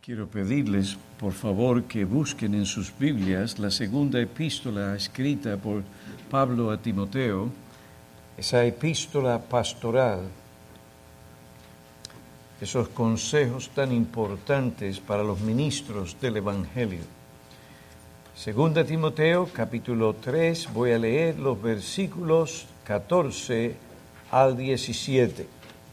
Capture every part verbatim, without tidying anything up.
Quiero pedirles, por favor, que busquen en sus Biblias la segunda epístola escrita por Pablo a Timoteo, esa epístola pastoral, esos consejos tan importantes para los ministros del Evangelio. Segunda Timoteo, capítulo tres, voy a leer los versículos catorce al diecisiete.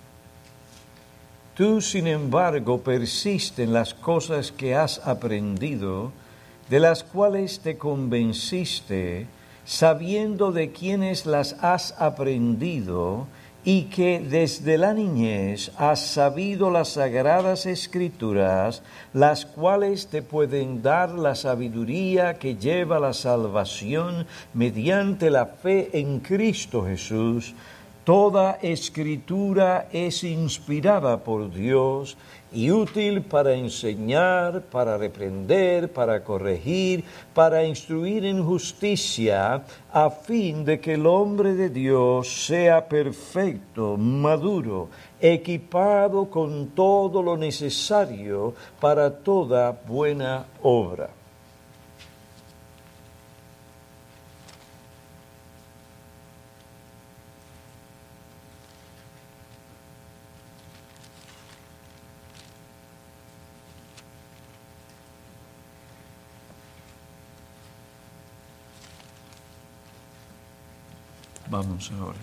Tú, sin embargo, persiste en las cosas que has aprendido, de las cuales te convenciste, sabiendo de quiénes las has aprendido, y que desde la niñez has sabido las sagradas Escrituras, las cuales te pueden dar la sabiduría que lleva a la salvación mediante la fe en Cristo Jesús. Toda Escritura es inspirada por Dios y útil para enseñar, para reprender, para corregir, para instruir en justicia, a fin de que el hombre de Dios sea perfecto, maduro, equipado con todo lo necesario para toda buena obra. Vamos ahora.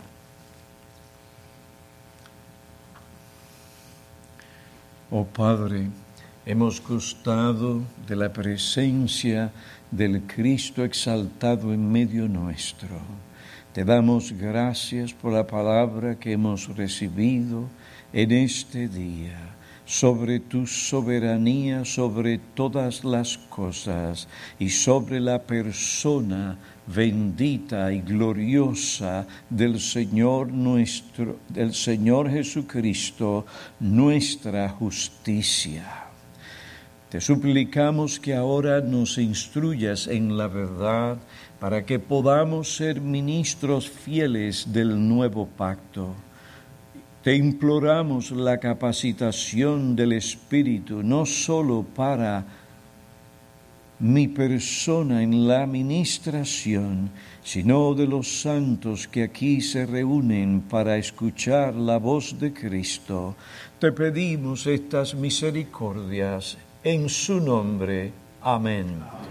Oh Padre, hemos gustado de la presencia del Cristo exaltado en medio nuestro. Te damos gracias por la palabra que hemos recibido en este día, sobre tu soberanía sobre todas las cosas y sobre la persona bendita y gloriosa del Señor nuestro, del Señor Jesucristo, nuestra justicia. Te suplicamos que ahora nos instruyas en la verdad para que podamos ser ministros fieles del nuevo pacto. Te imploramos la capacitación del Espíritu, no solo para mi persona en la administración, sino de los santos que aquí se reúnen para escuchar la voz de Cristo. Te pedimos estas misericordias en su nombre. Amén.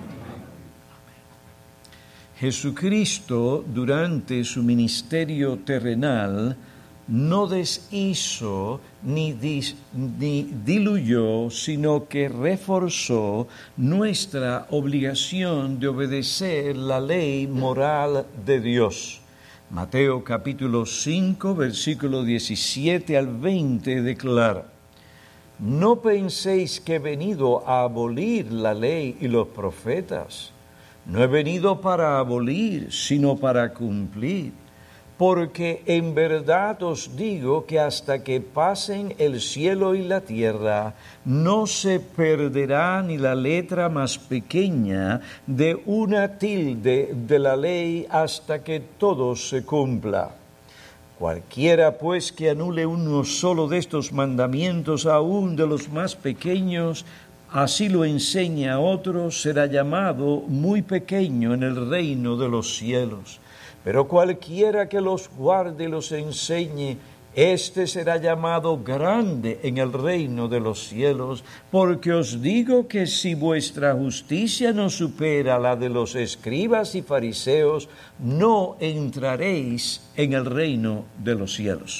Jesucristo, durante su ministerio terrenal, no deshizo ni, dis, ni diluyó, sino que reforzó nuestra obligación de obedecer la ley moral de Dios. Mateo capítulo cinco, versículo diecisiete al veinte declara: No penséis que he venido a abolir la ley y los profetas. No he venido para abolir, sino para cumplir. Porque en verdad os digo que hasta que pasen el cielo y la tierra, no se perderá ni la letra más pequeña de una tilde de la ley hasta que todo se cumpla. Cualquiera pues que anule uno solo de estos mandamientos, aun de los más pequeños, así lo enseña a otros, será llamado muy pequeño en el reino de los cielos. Pero cualquiera que los guarde y los enseñe, éste será llamado grande en el reino de los cielos. Porque os digo que si vuestra justicia no supera la de los escribas y fariseos, no entraréis en el reino de los cielos.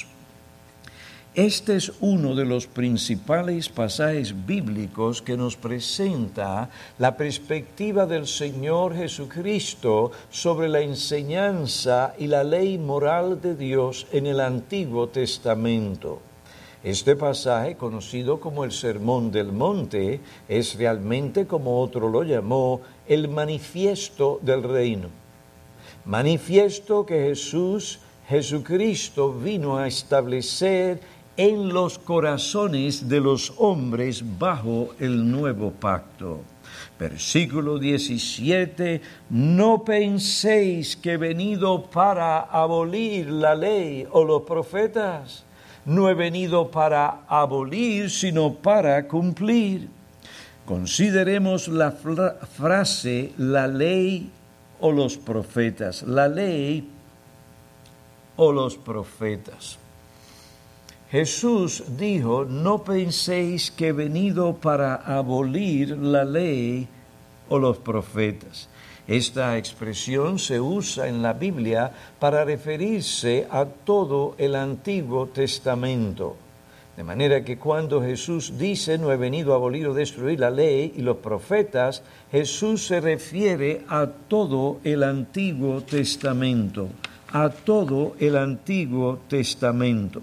Este es uno de los principales pasajes bíblicos que nos presenta la perspectiva del Señor Jesucristo sobre la enseñanza y la ley moral de Dios en el Antiguo Testamento. Este pasaje, conocido como el Sermón del Monte, es realmente, como otro lo llamó, el manifiesto del reino. Manifiesto que Jesús, Jesucristo, vino a establecer en los corazones de los hombres bajo el nuevo pacto. Versículo diecisiete, no penséis que he venido para abolir la ley o los profetas. No he venido para abolir, sino para cumplir. Consideremos la frase la ley o los profetas. La ley o los profetas. Jesús dijo, no penséis que he venido para abolir la ley o los profetas. Esta expresión se usa en la Biblia para referirse a todo el Antiguo Testamento. De manera que cuando Jesús dice, no he venido a abolir o destruir la ley y los profetas, Jesús se refiere a todo el Antiguo Testamento, a todo el Antiguo Testamento.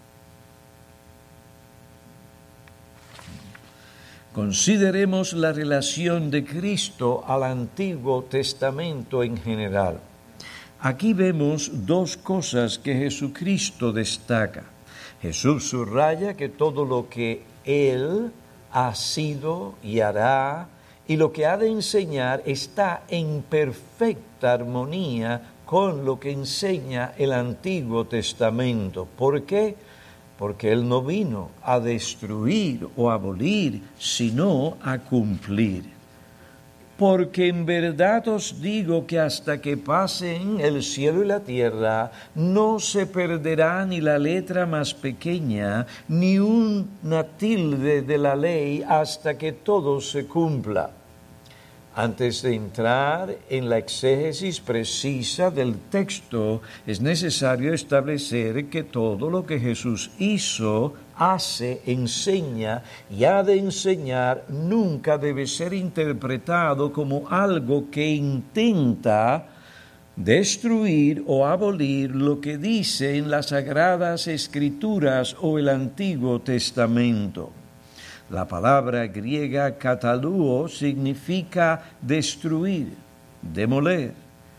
Consideremos la relación de Cristo al Antiguo Testamento en general. Aquí vemos dos cosas que Jesucristo destaca. Jesús subraya que todo lo que Él ha sido y hará y lo que ha de enseñar está en perfecta armonía con lo que enseña el Antiguo Testamento. ¿Por qué? Porque Él no vino a destruir o abolir, sino a cumplir. Porque en verdad os digo que hasta que pasen el cielo y la tierra, no se perderá ni la letra más pequeña, ni una tilde de la ley, hasta que todo se cumpla. Antes de entrar en la exégesis precisa del texto, es necesario establecer que todo lo que Jesús hizo, hace, enseña y ha de enseñar nunca debe ser interpretado como algo que intenta destruir o abolir lo que dice en las Sagradas Escrituras o el Antiguo Testamento. La palabra griega kataluo significa destruir, demoler,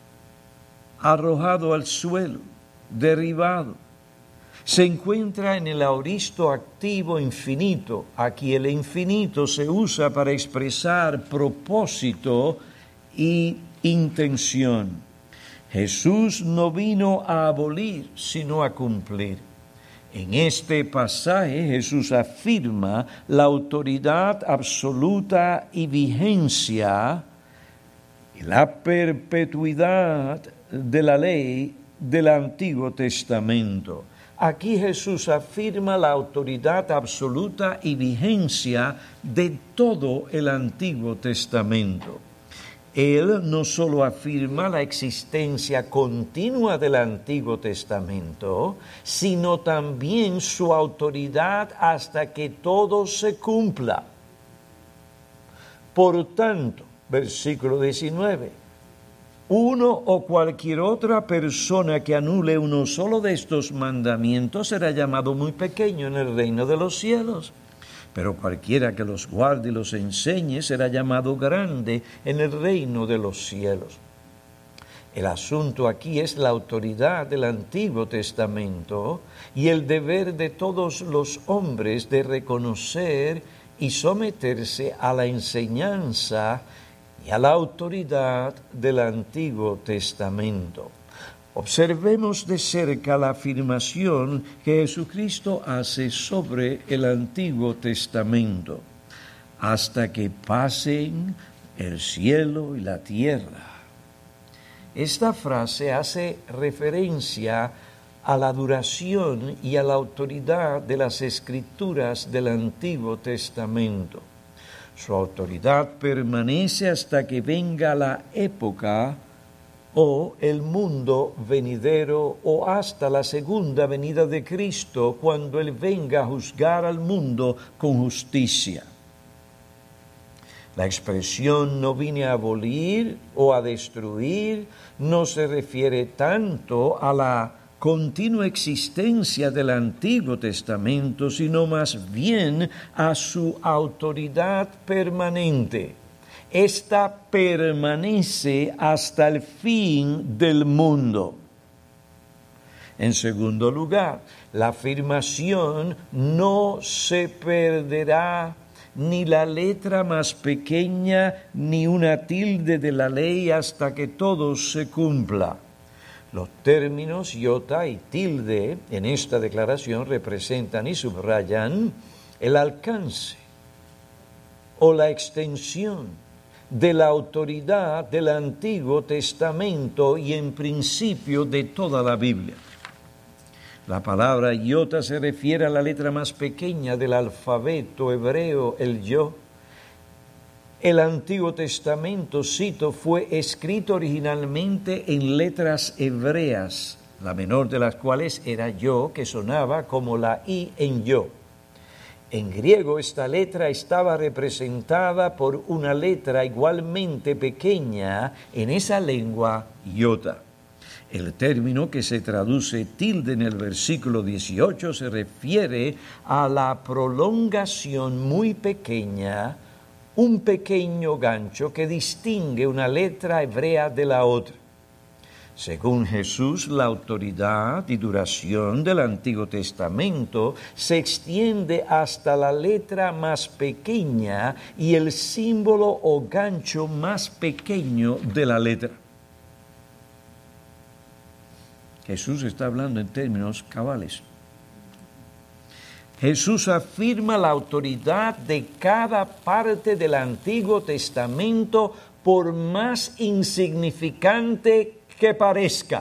arrojado al suelo, derribado. Se encuentra en el aoristo activo infinito. Aquí el infinito se usa para expresar propósito y intención. Jesús no vino a abolir, sino a cumplir. En este pasaje Jesús afirma la autoridad absoluta y vigencia y la perpetuidad de la ley del Antiguo Testamento. Aquí Jesús afirma la autoridad absoluta y vigencia de todo el Antiguo Testamento. Él no solo afirma la existencia continua del Antiguo Testamento, sino también su autoridad hasta que todo se cumpla. Por tanto, versículo diecinueve, uno o cualquier otra persona que anule uno solo de estos mandamientos será llamado muy pequeño en el reino de los cielos. Pero cualquiera que los guarde y los enseñe será llamado grande en el reino de los cielos. El asunto aquí es la autoridad del Antiguo Testamento y el deber de todos los hombres de reconocer y someterse a la enseñanza y a la autoridad del Antiguo Testamento. Observemos de cerca la afirmación que Jesucristo hace sobre el Antiguo Testamento, hasta que pasen el cielo y la tierra. Esta frase hace referencia a la duración y a la autoridad de las Escrituras del Antiguo Testamento. Su autoridad permanece hasta que venga la época o el mundo venidero, o hasta la segunda venida de Cristo, cuando Él venga a juzgar al mundo con justicia. La expresión no vine a abolir o a destruir no se refiere tanto a la continua existencia del Antiguo Testamento, sino más bien a su autoridad permanente. Esta permanece hasta el fin del mundo. En segundo lugar, la afirmación no se perderá ni la letra más pequeña ni una tilde de la ley hasta que todo se cumpla. Los términos iota y tilde en esta declaración representan y subrayan el alcance, o la extensión de la autoridad del Antiguo Testamento y en principio de toda la Biblia. La palabra iota se refiere a la letra más pequeña del alfabeto hebreo, el yo. El Antiguo Testamento, cito, fue escrito originalmente en letras hebreas, la menor de las cuales era yo, que sonaba como la I en yo. En griego esta letra estaba representada por una letra igualmente pequeña en esa lengua, iota. El término que se traduce tilde en el versículo dieciocho se refiere a la prolongación muy pequeña, un pequeño gancho que distingue una letra hebrea de la otra. Según Jesús, la autoridad y duración del Antiguo Testamento se extiende hasta la letra más pequeña y el símbolo o gancho más pequeño de la letra. Jesús está hablando en términos cabales. Jesús afirma la autoridad de cada parte del Antiguo Testamento por más insignificante que parezca.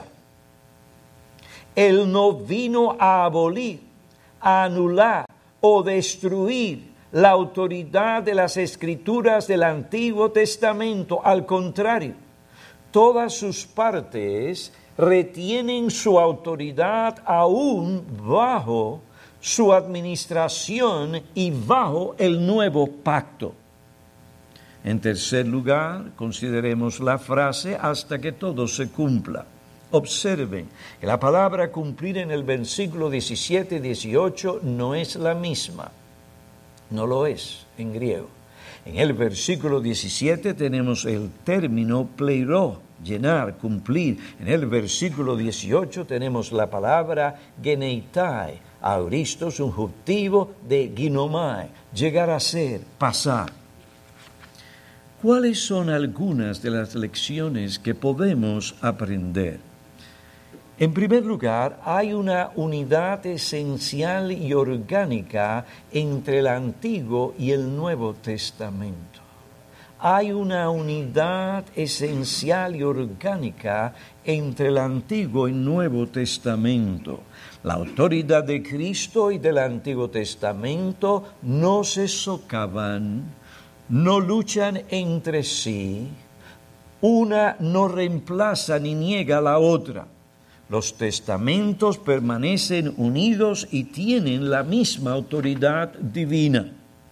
Él no vino a abolir, a anular o destruir la autoridad de las Escrituras del Antiguo Testamento. Al contrario, todas sus partes retienen su autoridad aún bajo su administración y bajo el nuevo pacto. En tercer lugar, consideremos la frase hasta que todo se cumpla. Observen que la palabra cumplir en el versículo diecisiete y dieciocho no es la misma. No lo es en griego. En el versículo diecisiete tenemos el término pleiro, llenar, cumplir. En el versículo dieciocho tenemos la palabra geneitai, auristo subjuntivo de ginomai, llegar a ser, pasar. ¿Cuáles son algunas de las lecciones que podemos aprender? En primer lugar, hay una unidad esencial y orgánica entre el Antiguo y el Nuevo Testamento. Hay una unidad esencial y orgánica entre el Antiguo y Nuevo Testamento. La autoridad de Cristo y del Antiguo Testamento no se socavan, no luchan entre sí, una no reemplaza ni niega a la otra. Los testamentos permanecen unidos y tienen la misma autoridad divina.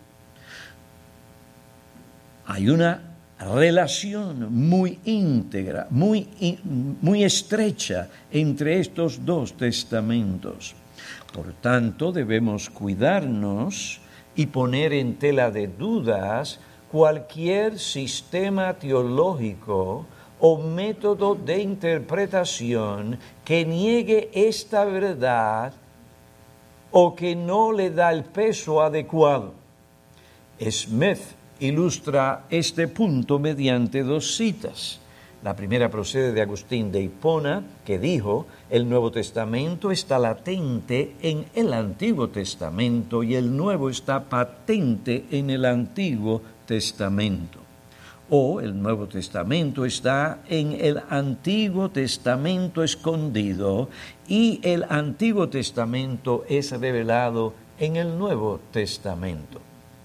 Hay una relación muy íntegra, muy, muy estrecha entre estos dos testamentos. Por tanto, debemos cuidarnos y poner en tela de dudas cualquier sistema teológico o método de interpretación que niegue esta verdad o que no le da el peso adecuado. Smith ilustra este punto mediante dos citas. La primera procede de Agustín de Hipona, que dijo: el Nuevo Testamento está latente en el Antiguo Testamento y el Nuevo está patente en el Antiguo Testamento. O el Nuevo Testamento está en el Antiguo Testamento escondido y el Antiguo Testamento es revelado en el Nuevo Testamento.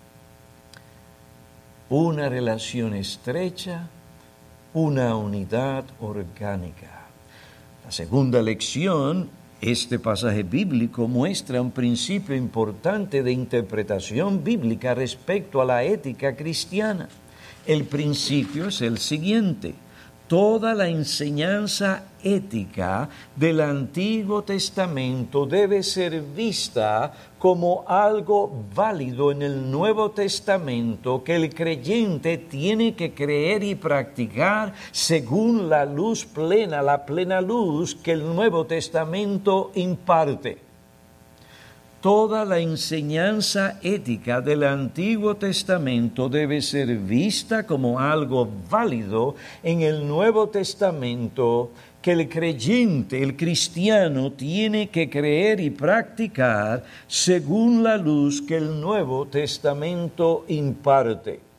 Una relación estrecha, una unidad orgánica. La segunda lección, este pasaje bíblico muestra un principio importante de interpretación bíblica respecto a la ética cristiana. El principio es el siguiente: toda la enseñanza ética del Antiguo Testamento debe ser vista como algo válido en el Nuevo Testamento que el creyente tiene que creer y practicar según la luz plena, la plena luz que el Nuevo Testamento imparte. Toda la enseñanza ética del Antiguo Testamento debe ser vista como algo válido en el Nuevo Testamento que el creyente, el cristiano, tiene que creer y practicar según la luz que el Nuevo Testamento imparte.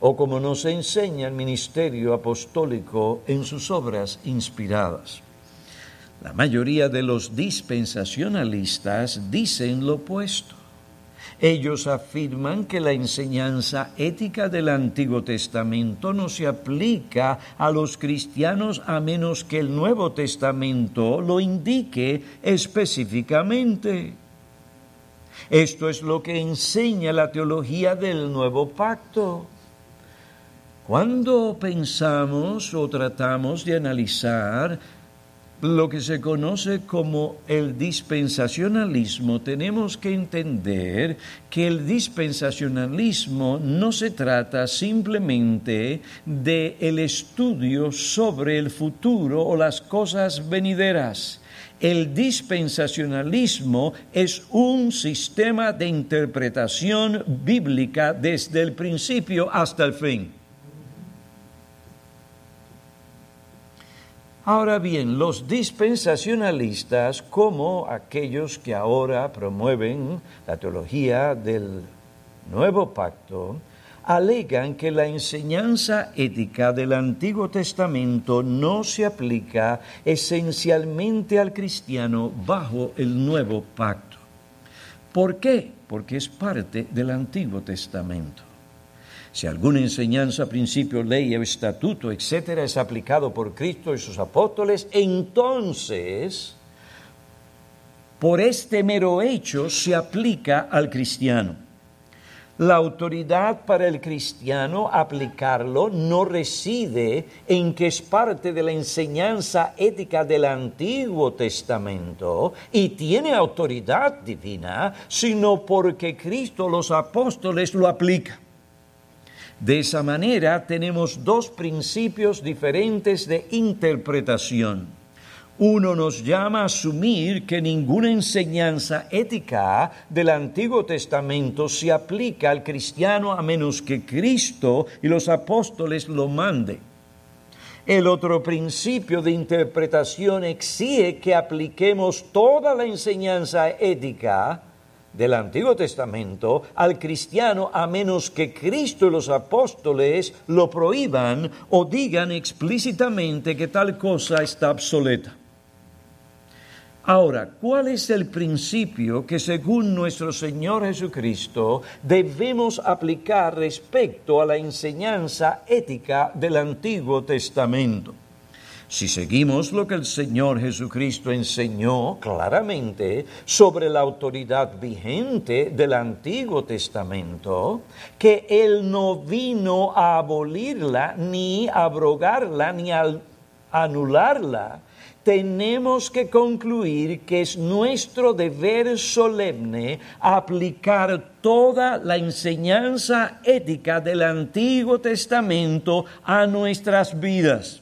o como nos enseña el ministerio apostólico en sus obras inspiradas. La mayoría de los dispensacionalistas dicen lo opuesto. Ellos afirman que la enseñanza ética del Antiguo Testamento no se aplica a los cristianos a menos que el Nuevo Testamento lo indique específicamente. Esto es lo que enseña la teología del Nuevo Pacto. Cuando pensamos o tratamos de analizar lo que se conoce como el dispensacionalismo, tenemos que entender que el dispensacionalismo no se trata simplemente de el estudio sobre el futuro o las cosas venideras. El dispensacionalismo es un sistema de interpretación bíblica desde el principio hasta el fin. Ahora bien, los dispensacionalistas, como aquellos que ahora promueven la teología del Nuevo Pacto, alegan que la enseñanza ética del Antiguo Testamento no se aplica esencialmente al cristiano bajo el Nuevo Pacto. ¿Por qué? Porque es parte del Antiguo Testamento. Si alguna enseñanza, principio, ley, estatuto, etcétera, es aplicado por Cristo y sus apóstoles, entonces, por este mero hecho, se aplica al cristiano. La autoridad para el cristiano aplicarlo no reside en que es parte de la enseñanza ética del Antiguo Testamento y tiene autoridad divina, sino porque Cristo, los apóstoles, lo aplican. De esa manera tenemos dos principios diferentes de interpretación. Uno nos llama a asumir que ninguna enseñanza ética del Antiguo Testamento se aplica al cristiano a menos que Cristo y los apóstoles lo manden. El otro principio de interpretación exige que apliquemos toda la enseñanza ética del Antiguo Testamento al cristiano a menos que Cristo y los apóstoles lo prohíban o digan explícitamente que tal cosa está obsoleta. Ahora, ¿cuál es el principio que según nuestro Señor Jesucristo debemos aplicar respecto a la enseñanza ética del Antiguo Testamento? Si seguimos lo que el Señor Jesucristo enseñó claramente sobre la autoridad vigente del Antiguo Testamento, que Él no vino a abolirla, ni a abrogarla, ni a anularla, tenemos que concluir que es nuestro deber solemne aplicar toda la enseñanza ética del Antiguo Testamento a nuestras vidas,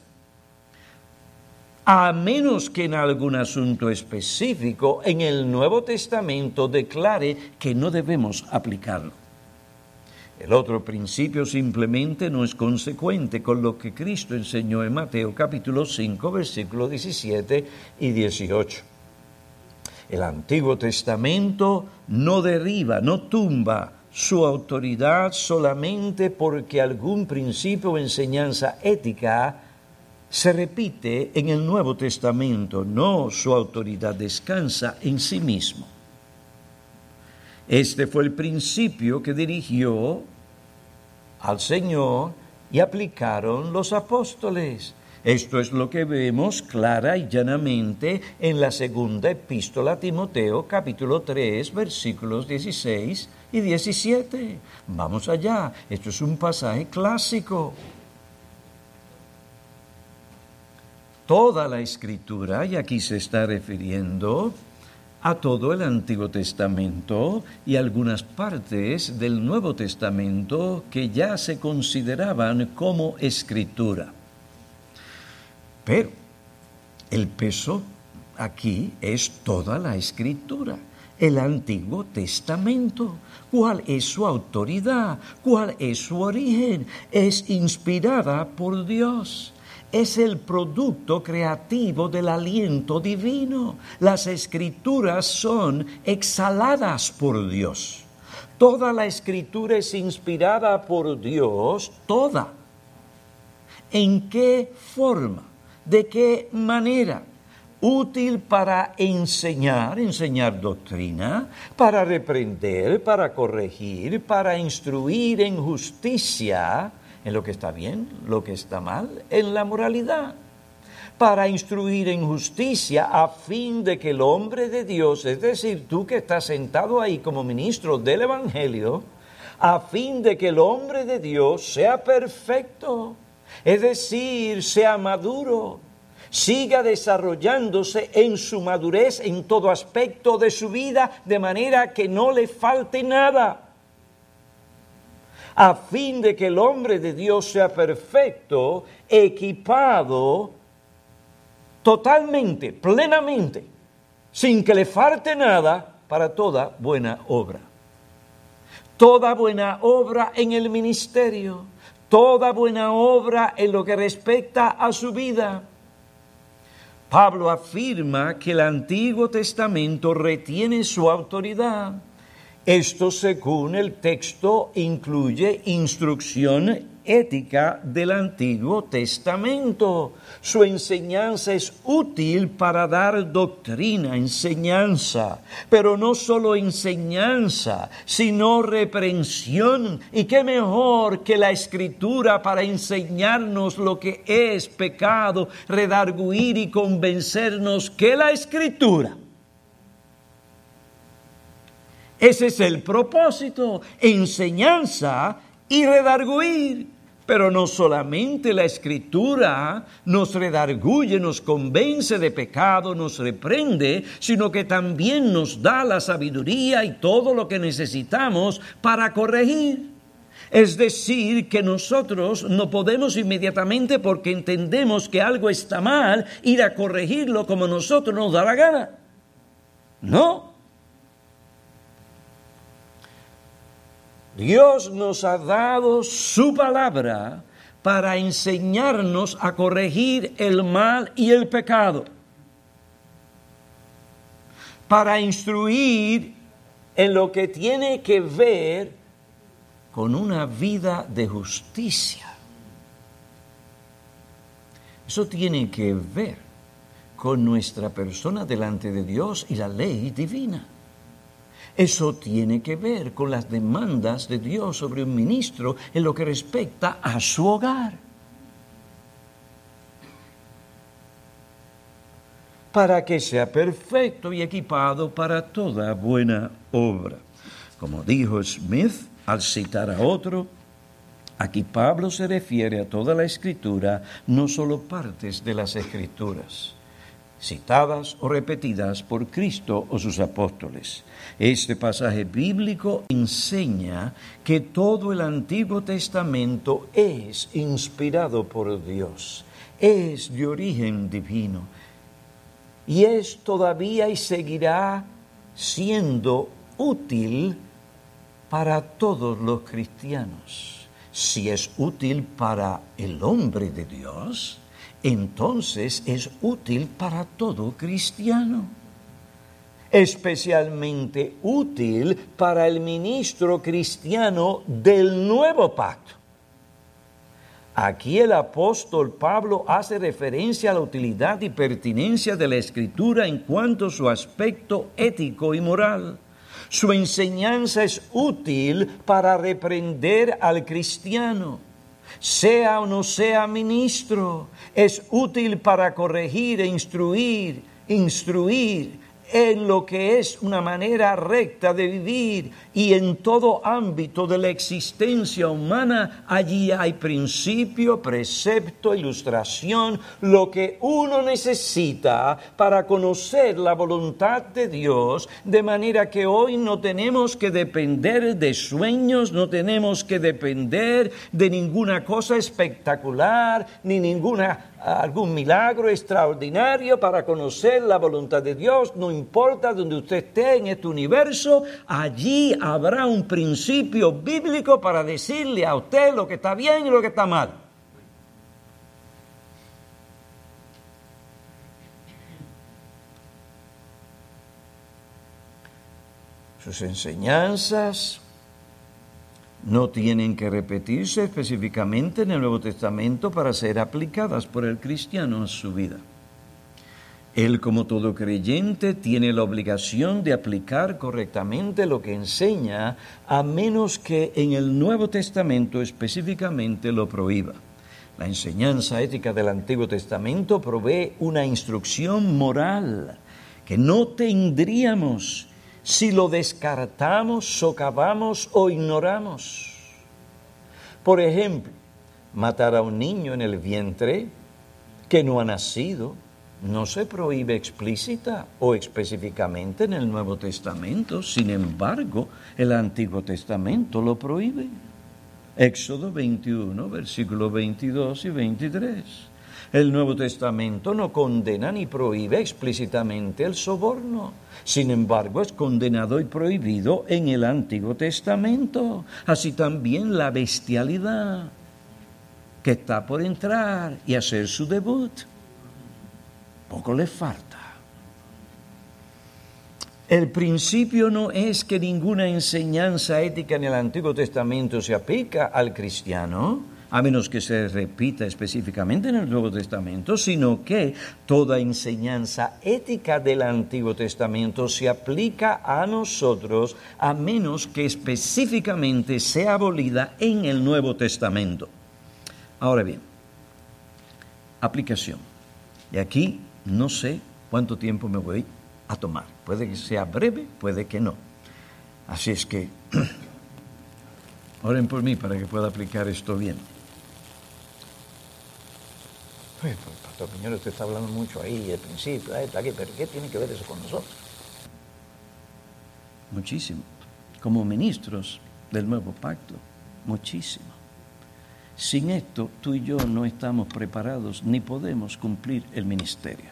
a menos que en algún asunto específico en el Nuevo Testamento declare que no debemos aplicarlo. El otro principio simplemente no es consecuente con lo que Cristo enseñó en Mateo capítulo cinco, versículos diecisiete y dieciocho. El Antiguo Testamento no derriba, no tumba su autoridad solamente porque algún principio o enseñanza ética se repite en el Nuevo Testamento. No, su autoridad descansa en sí mismo. Este fue el principio que dirigió al Señor y aplicaron los apóstoles. Esto es lo que vemos clara y llanamente en la segunda epístola a Timoteo, capítulo tres, versículos dieciséis y diecisiete. Vamos allá, esto es un pasaje clásico. Toda la Escritura, y aquí se está refiriendo a todo el Antiguo Testamento y algunas partes del Nuevo Testamento que ya se consideraban como Escritura. Pero el peso aquí es toda la Escritura, el Antiguo Testamento. ¿Cuál es su autoridad? ¿Cuál es su origen? Es inspirada por Dios. Es el producto creativo del aliento divino. Las Escrituras son exhaladas por Dios. Toda la Escritura es inspirada por Dios, toda. ¿En qué forma? ¿De qué manera? Útil para enseñar, enseñar doctrina, para reprender, para corregir, para instruir en justicia, en lo que está bien, lo que está mal, en la moralidad. Para instruir en justicia a fin de que el hombre de Dios, es decir, tú que estás sentado ahí como ministro del Evangelio, a fin de que el hombre de Dios sea perfecto, es decir, sea maduro, siga desarrollándose en su madurez en todo aspecto de su vida, de manera que no le falte nada. A fin de que el hombre de Dios sea perfecto, equipado totalmente, plenamente, sin que le falte nada para toda buena obra. Toda buena obra en el ministerio, toda buena obra en lo que respecta a su vida. Pablo afirma que el Antiguo Testamento retiene su autoridad. Esto, según el texto, incluye instrucción ética del Antiguo Testamento. Su enseñanza es útil para dar doctrina, enseñanza, pero no solo enseñanza, sino reprensión. Y qué mejor que la Escritura para enseñarnos lo que es pecado, redarguir y convencernos que la Escritura. Ese es el propósito, enseñanza y redarguir. Pero no solamente la Escritura nos redarguye, nos convence de pecado, nos reprende, sino que también nos da la sabiduría y todo lo que necesitamos para corregir. Es decir, que nosotros no podemos inmediatamente, porque entendemos que algo está mal, ir a corregirlo como nosotros nos da la gana. No. Dios nos ha dado su palabra para enseñarnos a corregir el mal y el pecado, para instruir en lo que tiene que ver con una vida de justicia. Eso tiene que ver con nuestra persona delante de Dios y la ley divina. Eso tiene que ver con las demandas de Dios sobre un ministro en lo que respecta a su hogar. Para que sea perfecto y equipado para toda buena obra. Como dijo Smith al citar a otro, aquí Pablo se refiere a toda la Escritura, no solo partes de las Escrituras, citadas o repetidas por Cristo o sus apóstoles. Este pasaje bíblico enseña que todo el Antiguo Testamento es inspirado por Dios, es de origen divino y es todavía y seguirá siendo útil para todos los cristianos. Si es útil para el hombre de Dios, entonces es útil para todo cristiano. Especialmente útil para el ministro cristiano del nuevo pacto. Aquí el apóstol Pablo hace referencia a la utilidad y pertinencia de la Escritura en cuanto a su aspecto ético y moral. Su enseñanza es útil para reprender al cristiano, sea o no sea ministro. Es útil para corregir e instruir, instruir en lo que es una manera recta de vivir, y en todo ámbito de la existencia humana, allí hay principio, precepto, ilustración, lo que uno necesita para conocer la voluntad de Dios, de manera que hoy no tenemos que depender de sueños, no tenemos que depender de ninguna cosa espectacular, ni ninguna algún milagro extraordinario para conocer la voluntad de Dios. No importa donde usted esté en este universo, allí habrá un principio bíblico para decirle a usted lo que está bien y lo que está mal. Sus enseñanzas No tienen que repetirse específicamente en el Nuevo Testamento para ser aplicadas por el cristiano en su vida. Él, como todo creyente, tiene la obligación de aplicar correctamente lo que enseña, a menos que en el Nuevo Testamento específicamente lo prohíba. La enseñanza ética del Antiguo Testamento provee una instrucción moral que no tendríamos si lo descartamos, socavamos o ignoramos. Por ejemplo, matar a un niño en el vientre que no ha nacido no se prohíbe explícita o específicamente en el Nuevo Testamento. Sin embargo, el Antiguo Testamento lo prohíbe. Éxodo veintiuno, versículos veintidós y veintitrés. El Nuevo Testamento no condena ni prohíbe explícitamente el soborno. Sin embargo, es condenado y prohibido en el Antiguo Testamento. Así también la bestialidad, que está por entrar y hacer su debut. Poco le falta. El principio no es que ninguna enseñanza ética en el Antiguo Testamento se aplica al cristiano, a menos que se repita específicamente en el Nuevo Testamento, sino que toda enseñanza ética del Antiguo Testamento se aplica a nosotros, a menos que específicamente sea abolida en el Nuevo Testamento. Ahora bien, aplicación. Y aquí no sé cuánto tiempo me voy a tomar. Puede que sea breve, puede que no. Así es que oren por mí para que pueda aplicar esto bien. Pues, Pastor Piñero, usted está hablando mucho ahí al principio, ahí, aquí, pero ¿qué tiene que ver eso con nosotros? Muchísimo. Como ministros del nuevo pacto, muchísimo. Sin esto, tú y yo no estamos preparados ni podemos cumplir el ministerio.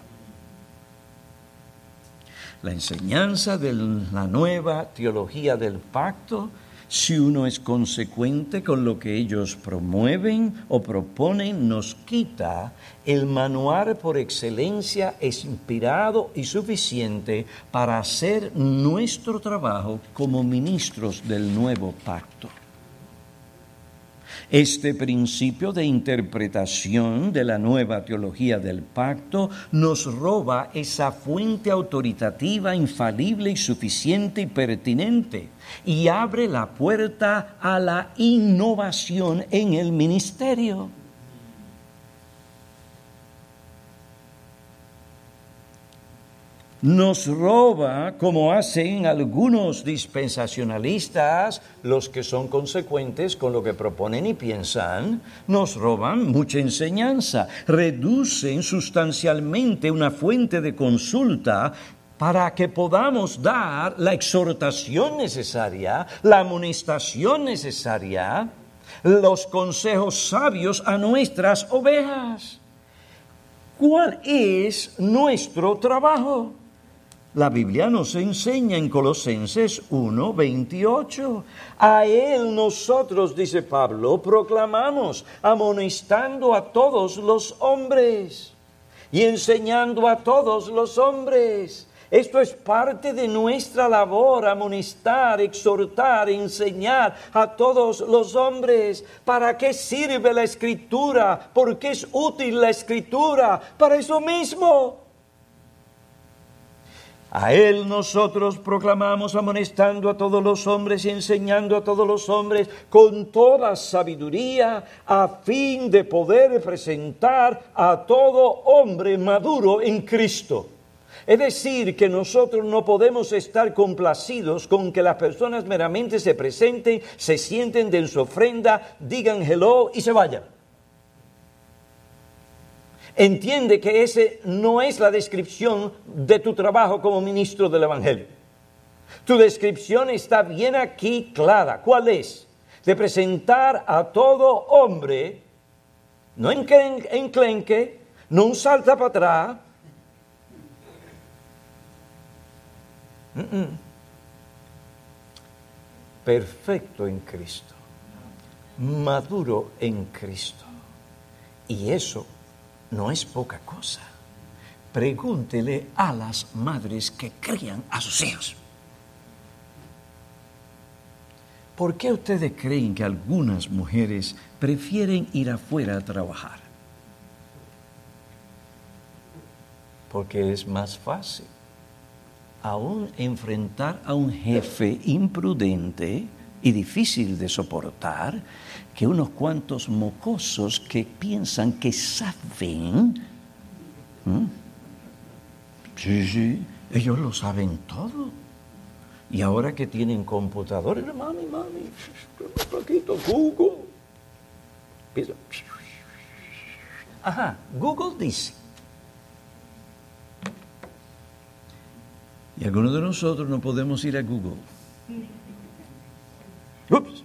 La enseñanza de la nueva teología del pacto, si uno es consecuente con lo que ellos promueven o proponen, nos quita el manual por excelencia inspirado y suficiente para hacer nuestro trabajo como ministros del nuevo pacto. Este principio de interpretación de la nueva teología del pacto nos roba esa fuente autoritativa, infalible y suficiente y pertinente, y abre la puerta a la innovación en el ministerio. Nos roba, como hacen algunos dispensacionalistas, los que son consecuentes con lo que proponen y piensan, nos roban mucha enseñanza, reducen sustancialmente una fuente de consulta para que podamos dar la exhortación necesaria, la amonestación necesaria, los consejos sabios a nuestras ovejas. ¿Cuál es nuestro trabajo? La Biblia nos enseña en Colosenses uno, veintiocho. A Él nosotros, dice Pablo, proclamamos, amonestando a todos los hombres y enseñando a todos los hombres. Esto es parte de nuestra labor, amonestar, exhortar, enseñar a todos los hombres. ¿Para qué sirve la Escritura? ¿Por qué es útil la Escritura? Para eso mismo. A Él nosotros proclamamos, amonestando a todos los hombres y enseñando a todos los hombres con toda sabiduría, a fin de poder presentar a todo hombre maduro en Cristo. Es decir, que nosotros no podemos estar complacidos con que las personas meramente se presenten, se sienten de su ofrenda, digan hello y se vayan. Entiende que ese no es la descripción de tu trabajo como ministro del Evangelio. Tu descripción está bien aquí clara. ¿Cuál es? De presentar a todo hombre, no enclenque, no un salta para atrás, Mm-mm. perfecto en Cristo, maduro en Cristo. Y eso no es poca cosa. Pregúntele a las madres que crían a sus hijos. ¿por qué ustedes creen que algunas mujeres prefieren ir afuera a trabajar? Porque es más fácil. Aún enfrentar a un jefe imprudente y difícil de soportar que unos cuantos mocosos que piensan que saben. ¿Mm? Sí, sí, ellos lo saben todo. Y ahora que tienen computadores, mami, mami, poquito Google. Ajá, Google dice. Y algunos de nosotros no podemos ir a Google. Ups.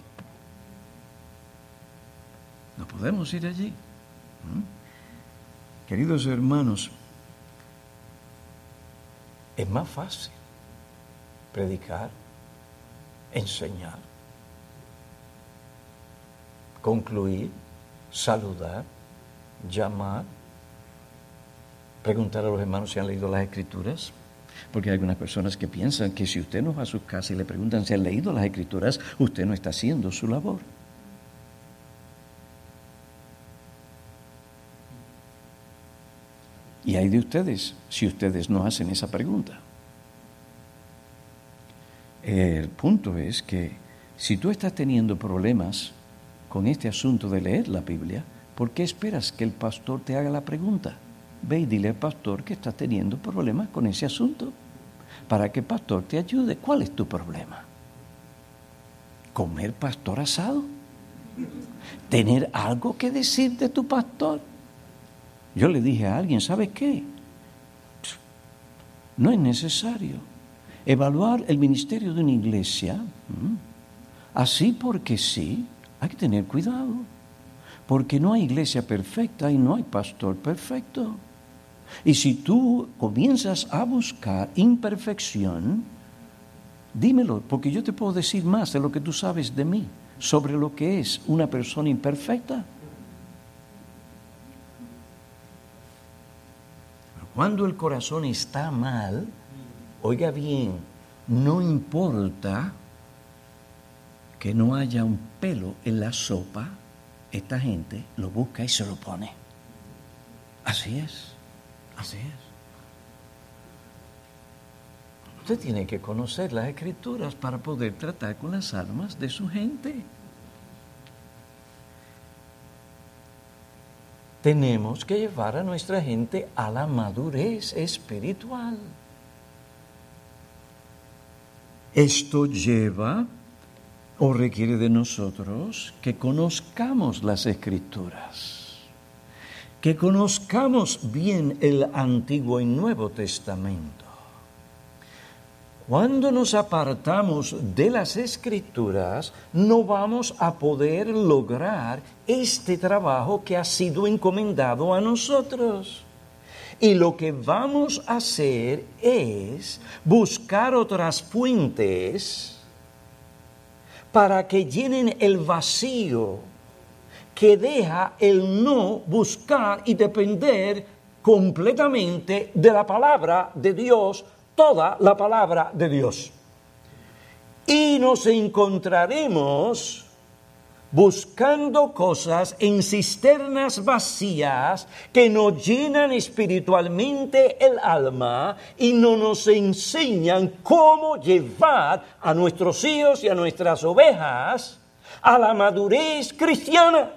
No podemos ir allí. ¿Mm? Queridos hermanos, es más fácil predicar, enseñar, concluir, saludar, llamar, preguntar a los hermanos si han leído las Escrituras. Porque hay algunas personas que piensan que si usted no va a su casa y le preguntan si han leído las Escrituras, usted no está haciendo su labor. Y hay de ustedes si ustedes no hacen esa pregunta. El punto es que si tú estás teniendo problemas con este asunto de leer la Biblia, ¿por qué esperas que el pastor te haga la pregunta? Ve y dile al pastor que estás teniendo problemas con ese asunto, para que el pastor te ayude. ¿Cuál es tu problema? ¿Comer pastor asado? ¿Tener algo que decir de tu pastor? Yo le dije a alguien, ¿sabes qué? No es necesario evaluar el ministerio de una iglesia así porque sí. Hay que tener cuidado, porque no hay iglesia perfecta y no hay pastor perfecto. Y si tú comienzas a buscar imperfección, dímelo, porque yo te puedo decir más de lo que tú sabes de mí sobre lo que es una persona imperfecta. Pero cuando el corazón está mal, oiga bien, no importa que no haya un pelo en la sopa, esta gente lo busca y se lo pone. Así es, así es. Usted tiene que conocer las Escrituras para poder tratar con las almas de su gente. Tenemos que llevar a nuestra gente a la madurez espiritual. Esto lleva o requiere de nosotros que conozcamos las Escrituras, que conozcamos bien el Antiguo y Nuevo Testamento. Cuando nos apartamos de las Escrituras, no vamos a poder lograr este trabajo que ha sido encomendado a nosotros. Y lo que vamos a hacer es buscar otras fuentes para que llenen el vacío que deja el no buscar y depender completamente de la palabra de Dios, toda la palabra de Dios. Y nos encontraremos buscando cosas en cisternas vacías que nos llenan espiritualmente el alma y no nos enseñan cómo llevar a nuestros hijos y a nuestras ovejas a la madurez cristiana.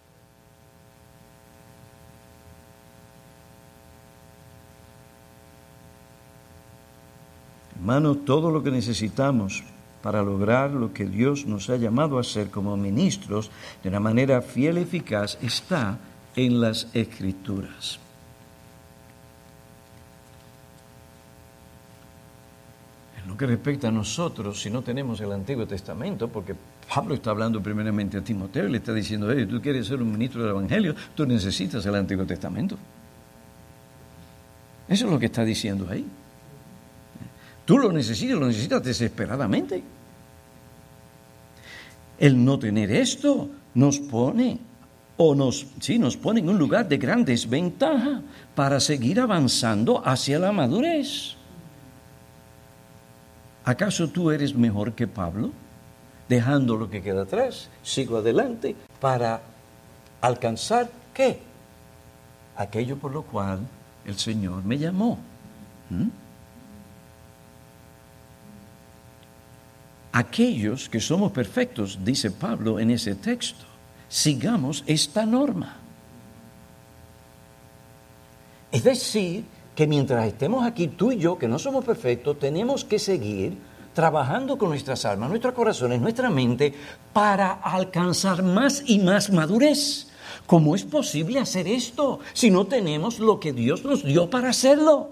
Hermanos, todo lo que necesitamos para lograr lo que Dios nos ha llamado a hacer como ministros de una manera fiel y eficaz está en las Escrituras. En lo que respecta a nosotros, si no tenemos el Antiguo Testamento, porque Pablo está hablando primeramente a Timoteo y le está diciendo, hey, tú quieres ser un ministro del Evangelio, tú necesitas el Antiguo Testamento. Eso es lo que está diciendo ahí. Tú lo necesitas, lo necesitas desesperadamente. El no tener esto nos pone, o nos, sí, nos pone en un lugar de gran desventaja para seguir avanzando hacia la madurez. ¿Acaso tú eres mejor que Pablo? dejando lo que queda atrás, sigo adelante para alcanzar, ¿qué? Aquello por lo cual el Señor me llamó. ¿Mm? Aquellos que somos perfectos, dice Pablo en ese texto, sigamos esta norma. Es decir, que mientras estemos aquí, tú y yo, que no somos perfectos, tenemos que seguir trabajando con nuestras almas, nuestros corazones, nuestra mente, para alcanzar más y más madurez. ¿Cómo es posible hacer esto si no tenemos lo que Dios nos dio para hacerlo?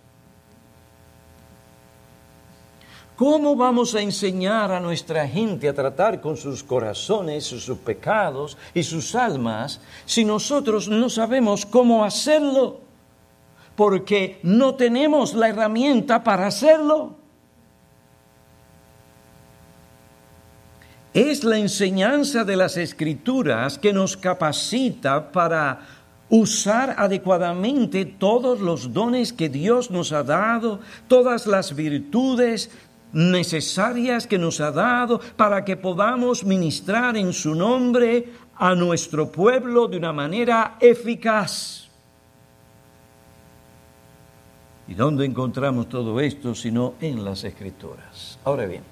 ¿Cómo vamos a enseñar a nuestra gente a tratar con sus corazones, sus pecados y sus almas si nosotros no sabemos cómo hacerlo? Porque no tenemos la herramienta para hacerlo. Es la enseñanza de las Escrituras que nos capacita para usar adecuadamente todos los dones que Dios nos ha dado, todas las virtudes necesarias que nos ha dado para que podamos ministrar en su nombre a nuestro pueblo de una manera eficaz. ¿Y dónde encontramos todo esto sino en las Escrituras? Ahora bien,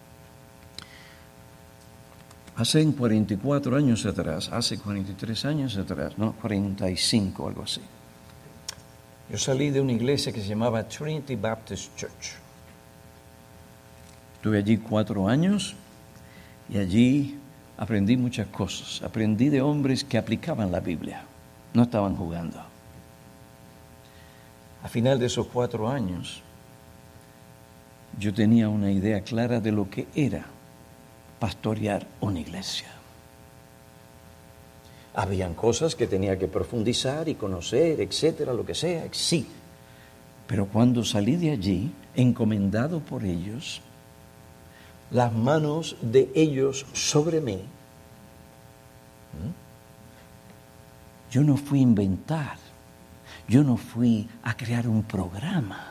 hace cuarenta y cuatro años atrás, hace cuarenta y tres años atrás, no, cuarenta y cinco, algo así, yo salí de una iglesia que se llamaba Trinity Baptist Church. Estuve allí cuatro años y allí aprendí muchas cosas. Aprendí de hombres que aplicaban la Biblia, no estaban jugando. A final de esos cuatro años, yo tenía una idea clara de lo que era pastorear una iglesia. Habían cosas que tenía que profundizar y conocer, etcétera, lo que sea, sí. Pero cuando salí de allí, encomendado por ellos, las manos de ellos sobre mí, yo no fui a inventar, yo no fui a crear un programa.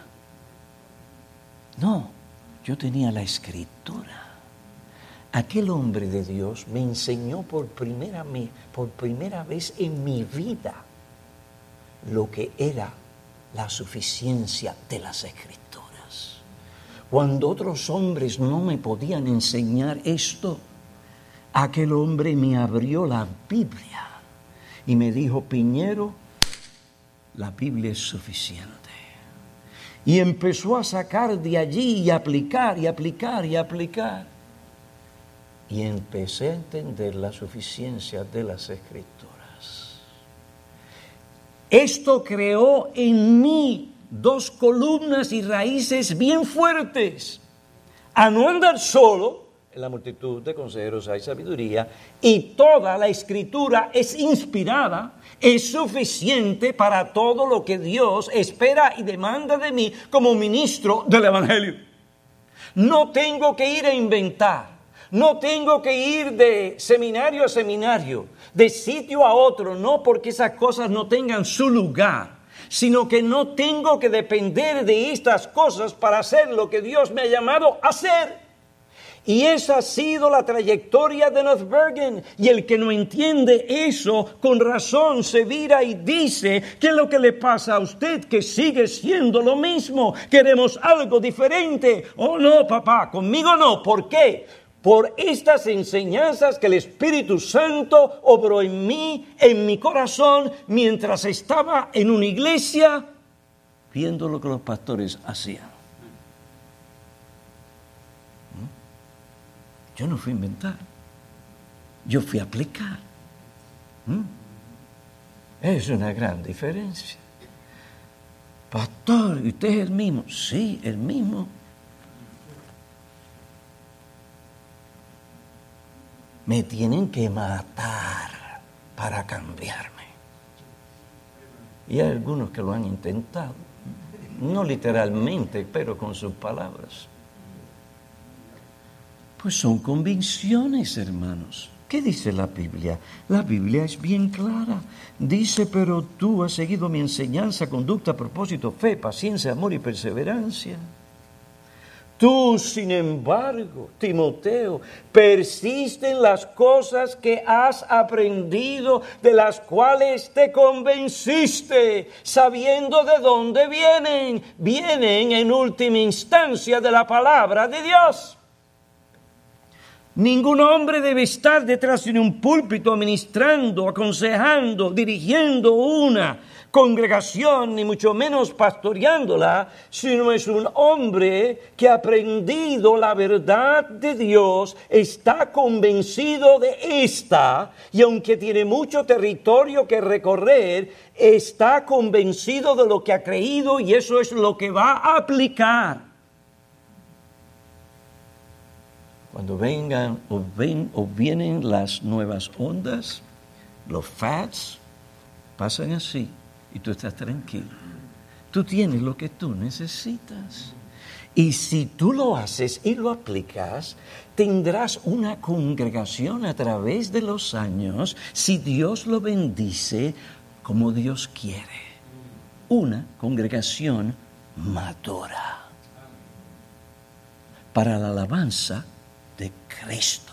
No, yo tenía la Escritura. Aquel hombre de Dios me enseñó por primera, por primera vez en mi vida lo que era la suficiencia de las Escrituras. Cuando otros hombres no me podían enseñar esto, aquel hombre me abrió la Biblia y me dijo: Piñero, la Biblia es suficiente. Y empezó a sacar de allí y aplicar y aplicar y aplicar. Y empecé a entender la suficiencia de las Escrituras. Esto creó en mí dos columnas y raíces bien fuertes. A no andar solo, en la multitud de consejeros hay sabiduría, y toda la Escritura es inspirada, es suficiente para todo lo que Dios espera y demanda de mí como ministro del Evangelio. No tengo que ir a inventar. No tengo que ir de seminario a seminario, de sitio a otro, no porque esas cosas no tengan su lugar, sino que no tengo que depender de estas cosas para hacer lo que Dios me ha llamado a hacer. Y esa ha sido la trayectoria de North Bergen. Y el que no entiende eso, con razón se vira y dice: ¿qué es lo que le pasa a usted? Que sigue siendo lo mismo. Queremos algo diferente. Oh no, papá, conmigo no. ¿Por qué? Por estas enseñanzas que el Espíritu Santo obró en mí, en mi corazón, mientras estaba en una iglesia, viendo lo que los pastores hacían. Yo no fui a inventar, yo fui a aplicar. Es una gran diferencia. Pastor, ¿usted es el mismo? Sí, el mismo. Me tienen que matar para cambiarme. Y hay algunos que lo han intentado, no literalmente, pero con sus palabras. Pues son convicciones, hermanos. ¿Qué dice la Biblia? La Biblia es bien clara. Dice: pero tú has seguido mi enseñanza, conducta, propósito, fe, paciencia, amor y perseverancia. Tú, sin embargo, Timoteo, persiste en las cosas que has aprendido, de las cuales te convenciste, sabiendo de dónde vienen. Vienen en última instancia de la palabra de Dios. Ningún hombre debe estar detrás de un púlpito ministrando, aconsejando, dirigiendo una congregación, ni mucho menos pastoreándola, sino es un hombre que ha aprendido la verdad de Dios, está convencido de esta, y aunque tiene mucho territorio que recorrer, está convencido de lo que ha creído y eso es lo que va a aplicar. Cuando vengan o, ven, o vienen las nuevas ondas, los fads, pasan así. Y tú estás tranquilo. Tú tienes lo que tú necesitas. Y si tú lo haces y lo aplicas, tendrás una congregación a través de los años, si Dios lo bendice como Dios quiere. Una congregación madura para la alabanza de Cristo.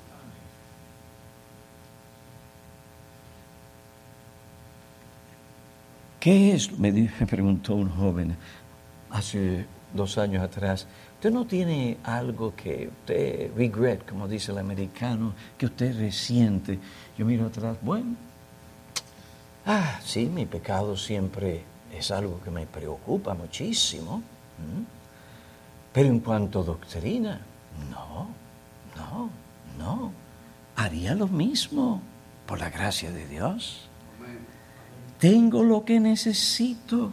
¿Qué es? Me, me preguntó un joven hace dos años atrás. ¿Usted no tiene algo que usted regret, como dice el americano, que usted resiente? Yo miro atrás, bueno, ah, sí, mi pecado siempre es algo que me preocupa muchísimo. ¿Mm? Pero en cuanto a doctrina, no, no, no. Haría lo mismo por la gracia de Dios. Tengo lo que necesito.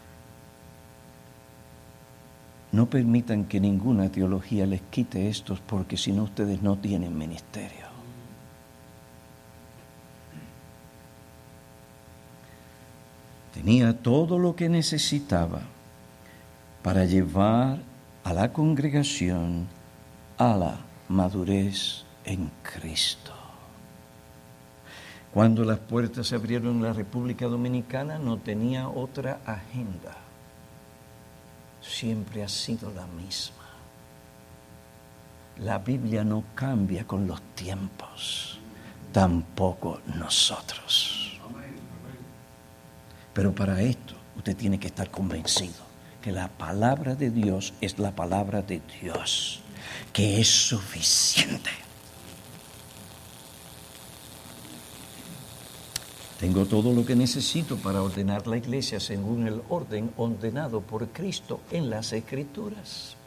No permitan que ninguna teología les quite estos, porque si no ustedes no tienen ministerio. Tenía todo lo que necesitaba para llevar a la congregación a la madurez en Cristo. Cuando las puertas se abrieron en la República Dominicana, no tenía otra agenda. Siempre ha sido la misma. La Biblia no cambia con los tiempos, tampoco nosotros. Pero para esto, usted tiene que estar convencido que la palabra de Dios es la palabra de Dios, que es suficiente. Tengo todo lo que necesito para ordenar la iglesia según el orden ordenado por Cristo en las Escrituras.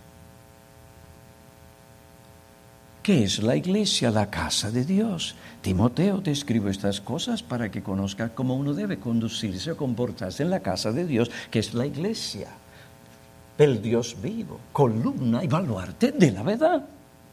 ¿Qué es la iglesia? La casa de Dios. Timoteo te escribo estas cosas para que conozcas cómo uno debe conducirse o comportarse en la casa de Dios, que es la iglesia, el Dios vivo, columna y baluarte de la verdad.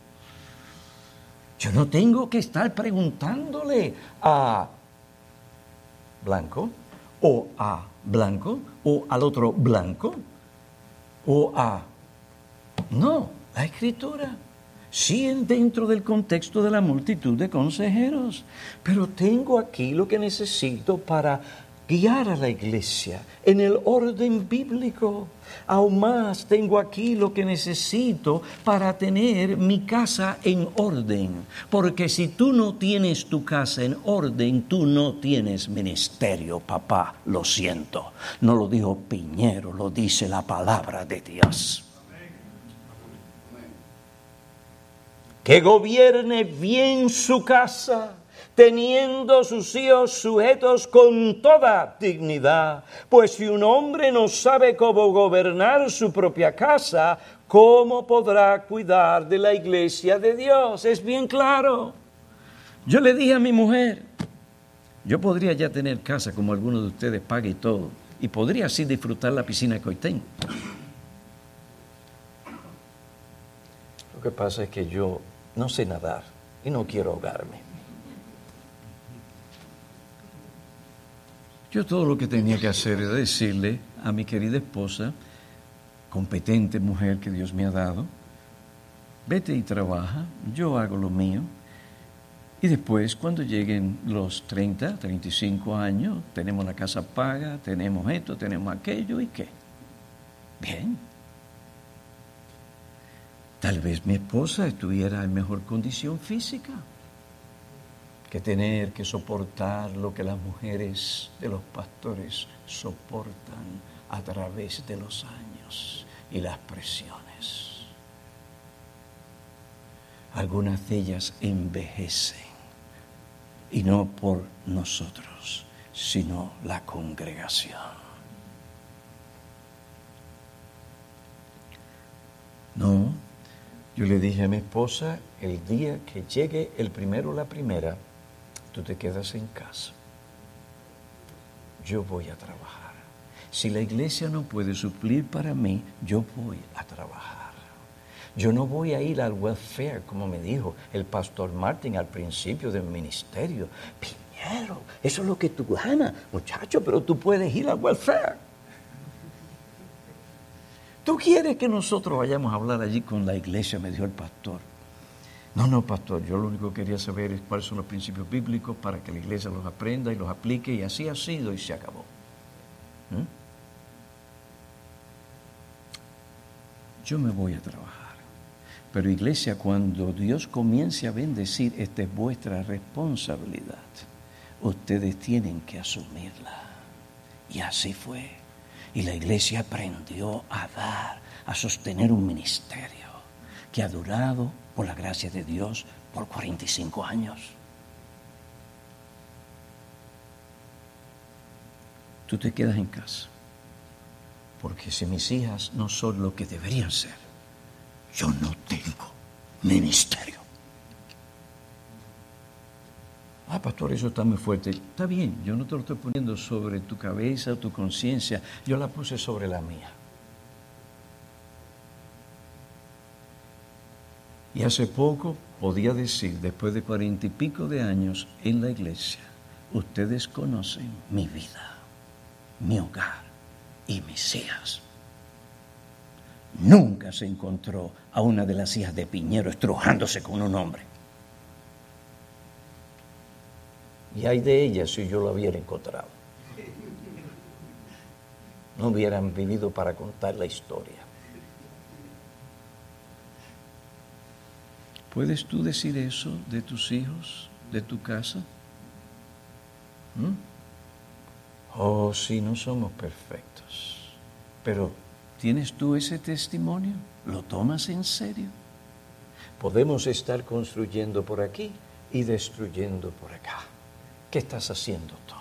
Yo no tengo que estar preguntándole a blanco, o a blanco, o al otro blanco, o a... No, la Escritura. Sí, dentro del contexto de la multitud de consejeros. Pero tengo aquí lo que necesito para guiar a la iglesia en el orden bíblico. Aún más tengo aquí lo que necesito para tener mi casa en orden. Porque si tú no tienes tu casa en orden, tú no tienes ministerio, papá. Lo siento. No lo dijo Piñero, lo dice la palabra de Dios. Que gobierne bien su casa, teniendo sus hijos sujetos con toda dignidad. Pues si un hombre no sabe cómo gobernar su propia casa, ¿cómo podrá cuidar de la iglesia de Dios? Es bien claro. Yo le dije a mi mujer, yo podría ya tener casa como algunos de ustedes, pague y todo, y podría así disfrutar la piscina que hoy tengo. Lo que pasa es que yo no sé nadar y no quiero ahogarme. Yo todo lo que tenía que hacer era decirle a mi querida esposa, competente mujer que Dios me ha dado, vete y trabaja, yo hago lo mío, y después cuando lleguen los treinta, treinta y cinco años, tenemos la casa paga, tenemos esto, tenemos aquello, ¿y qué? Bien. Tal vez mi esposa estuviera en mejor condición física que tener que soportar lo que las mujeres de los pastores soportan a través de los años y las presiones. Algunas de ellas envejecen, y no por nosotros, sino la congregación. No, yo le dije a mi esposa, el día que llegue el primero o la primera, tú te quedas en casa. Yo voy a trabajar. Si la iglesia no puede suplir para mí, yo voy a trabajar. Yo no voy a ir al welfare, como me dijo el pastor Martin al principio del ministerio. Piñero, eso es lo que tú ganas, muchacho, pero tú puedes ir al welfare. ¿Tú quieres que nosotros vayamos a hablar allí con la iglesia? Me dijo el pastor. No, no, pastor, yo lo único que quería saber es cuáles son los principios bíblicos para que la iglesia los aprenda y los aplique, y así ha sido y se acabó. ¿Mm? Yo me voy a trabajar. Pero iglesia, cuando Dios comience a bendecir, esta es vuestra responsabilidad. Ustedes tienen que asumirla. Y así fue. Y la iglesia aprendió a dar, a sostener un ministerio que ha durado, por la gracia de Dios, por cuarenta y cinco años. Tú te quedas en casa. Porque si mis hijas no son lo que deberían ser, yo no tengo ministerio. Ah, pastor, eso está muy fuerte. Está bien, yo no te lo estoy poniendo sobre tu cabeza o tu conciencia, yo la puse sobre la mía. Y hace poco podía decir, después de cuarenta y pico de años en la iglesia, ustedes conocen mi vida, mi hogar y mis hijas. Nunca se encontró a una de las hijas de Piñero estrujándose con un hombre. Y hay de ellas si yo lo hubiera encontrado. No hubieran vivido para contar la historia. ¿Puedes tú decir eso de tus hijos, de tu casa? ¿Mm? Oh, sí, no somos perfectos. Pero, ¿tienes tú ese testimonio? ¿Lo tomas en serio? Podemos estar construyendo por aquí y destruyendo por acá. ¿Qué estás haciendo tú?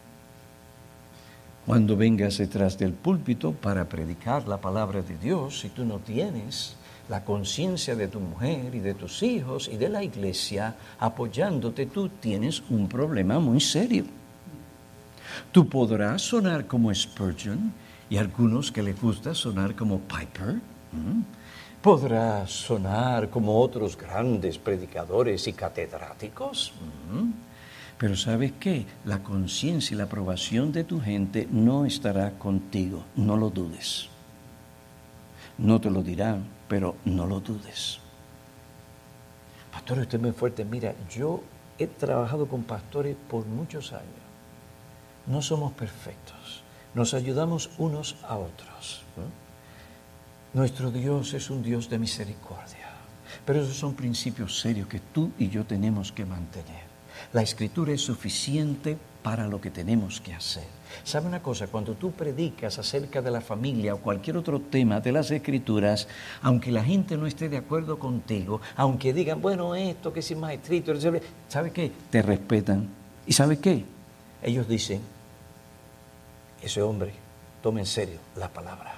Cuando vengas detrás del púlpito para predicar la palabra de Dios, si tú no tienes la conciencia de tu mujer y de tus hijos y de la iglesia apoyándote, tú tienes un problema muy serio. Tú podrás sonar como Spurgeon y a algunos que les gusta sonar como Piper. ¿Mm? Podrás sonar como otros grandes predicadores y catedráticos. ¿Mm? Pero ¿sabes qué? La conciencia y la aprobación de tu gente no estará contigo. No lo dudes. No te lo dirán, pero no lo dudes. Pastor, usted es muy fuerte. Mira, yo he trabajado con pastores por muchos años. No somos perfectos. Nos ayudamos unos a otros. ¿no? Nuestro Dios es un Dios de misericordia. Pero esos son principios serios que tú y yo tenemos que mantener. La Escritura es suficiente para lo que tenemos que hacer. ¿Sabe una cosa? Cuando tú predicas acerca de la familia o cualquier otro tema de las Escrituras, aunque la gente no esté de acuerdo contigo, aunque digan, bueno, esto que es maestrito, ¿sabe qué? Te respetan. ¿Y sabe qué? Ellos dicen, ese hombre toma en serio la palabra.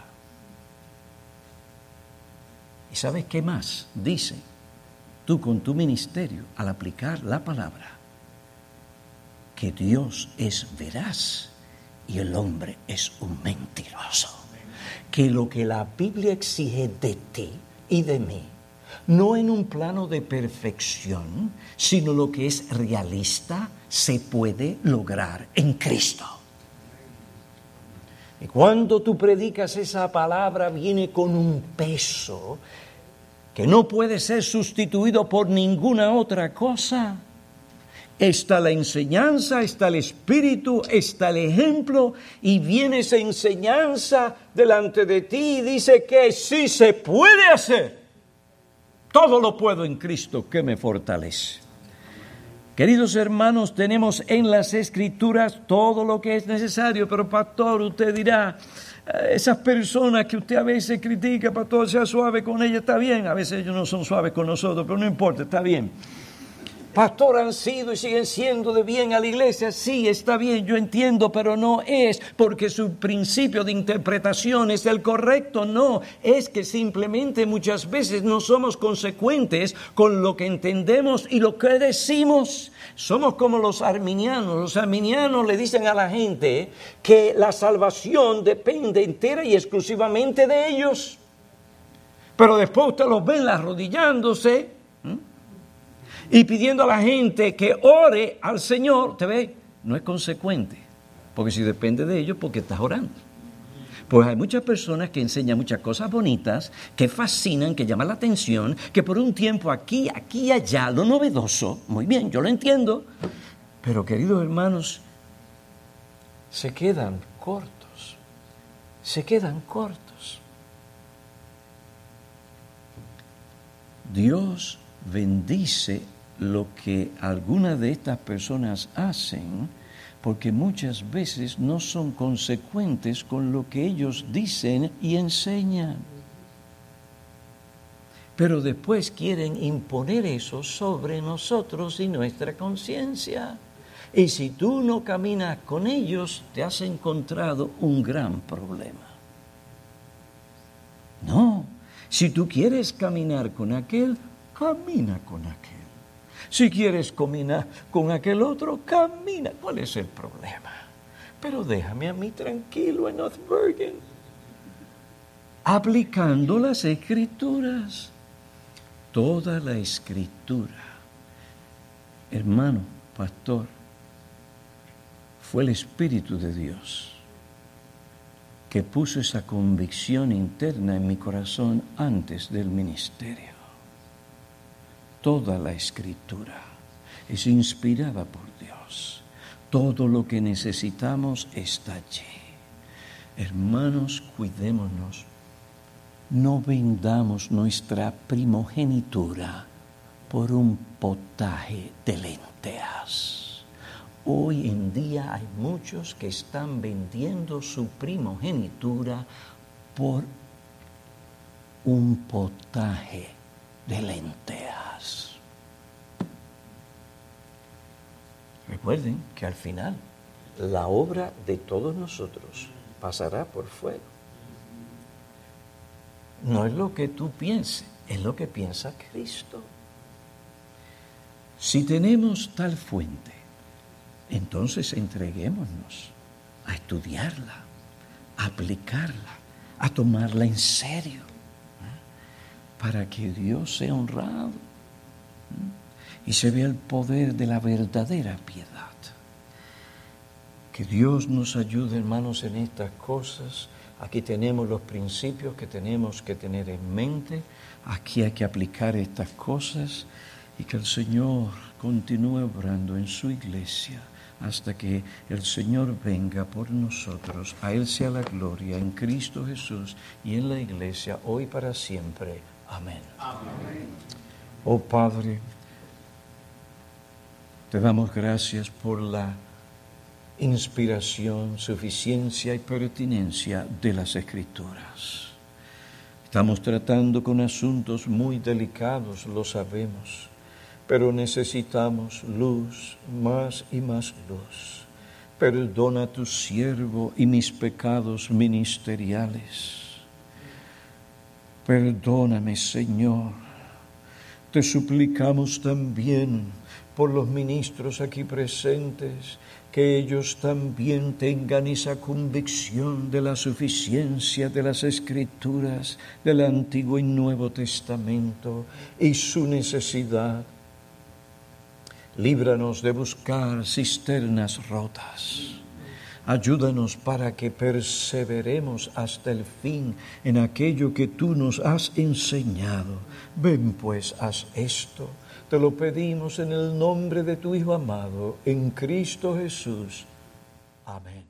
¿Y sabes qué más? Dice, tú con tu ministerio, al aplicar la palabra, que Dios es veraz y el hombre es un mentiroso. Que lo que la Biblia exige de ti y de mí, no en un plano de perfección, sino lo que es realista, se puede lograr en Cristo. Y cuando tú predicas esa palabra, viene con un peso que no puede ser sustituido por ninguna otra cosa. Está la enseñanza, está el espíritu, está el ejemplo, y viene esa enseñanza delante de ti y dice que sí se puede hacer. Todo lo puedo en Cristo que me fortalece. Queridos hermanos, tenemos en las Escrituras todo lo que es necesario, pero pastor, usted dirá, esas personas que usted a veces critica, pastor, sea suave con ellas, está bien. A veces ellos no son suaves con nosotros, pero no importa, está bien. Pastor, han sido y siguen siendo de bien a la iglesia. Sí, está bien, yo entiendo, pero no es porque su principio de interpretación es el correcto. No, es que simplemente muchas veces no somos consecuentes con lo que entendemos y lo que decimos. Somos como los arminianos. Los arminianos le dicen a la gente que la salvación depende entera y exclusivamente de ellos. Pero después usted los ven arrodillándose y pidiendo a la gente que ore al Señor. Te ve, no es consecuente, porque si depende de ellos, ¿por qué estás orando? Pues hay muchas personas que enseñan muchas cosas bonitas, que fascinan, que llaman la atención, que por un tiempo aquí, aquí y allá, lo novedoso, muy bien, yo lo entiendo, pero queridos hermanos, se quedan cortos, se quedan cortos. Dios bendice lo que algunas de estas personas hacen, porque muchas veces no son consecuentes con lo que ellos dicen y enseñan. Pero después quieren imponer eso sobre nosotros y nuestra conciencia. Y si tú no caminas con ellos, te has encontrado un gran problema. No, si tú quieres caminar con aquel, camina con aquel. Si quieres caminar con aquel otro, camina. ¿Cuál es el problema? Pero déjame a mí tranquilo en North Bergen, aplicando las Escrituras. Toda la Escritura, hermano, pastor, fue el Espíritu de Dios que puso esa convicción interna en mi corazón antes del ministerio. Toda la Escritura es inspirada por Dios. Todo lo que necesitamos está allí. Hermanos, cuidémonos. No vendamos nuestra primogenitura por un potaje de lentejas. Hoy en día hay muchos que están vendiendo su primogenitura por un potaje de lentejas. Recuerden que al final la obra de todos nosotros pasará por fuego. No es lo que tú pienses, es lo que piensa Cristo. Si tenemos tal fuente, entonces entreguémonos a estudiarla, a aplicarla, a tomarla en serio, ¿eh? Para que Dios sea honrado, ¿eh? Y se vea el poder de la verdadera piedad. Que Dios nos ayude, hermanos, en estas cosas. Aquí tenemos los principios que tenemos que tener en mente. Aquí hay que aplicar estas cosas y que el Señor continúe obrando en su iglesia hasta que el Señor venga por nosotros. A Él sea la gloria en Cristo Jesús y en la iglesia hoy para siempre. Amén. Amén. Oh Padre, te damos gracias por la inspiración, suficiencia y pertinencia de las Escrituras. Estamos tratando con asuntos muy delicados, lo sabemos, pero necesitamos luz, más y más luz. Perdona a tu siervo y mis pecados ministeriales. Perdóname, Señor. Te suplicamos también por los ministros aquí presentes, que ellos también tengan esa convicción de la suficiencia de las Escrituras, del Antiguo y Nuevo Testamento y su necesidad. Líbranos de buscar cisternas rotas. Ayúdanos para que perseveremos hasta el fin en aquello que tú nos has enseñado. Ven pues, haz esto. Te lo pedimos en el nombre de tu Hijo amado, en Cristo Jesús. Amén.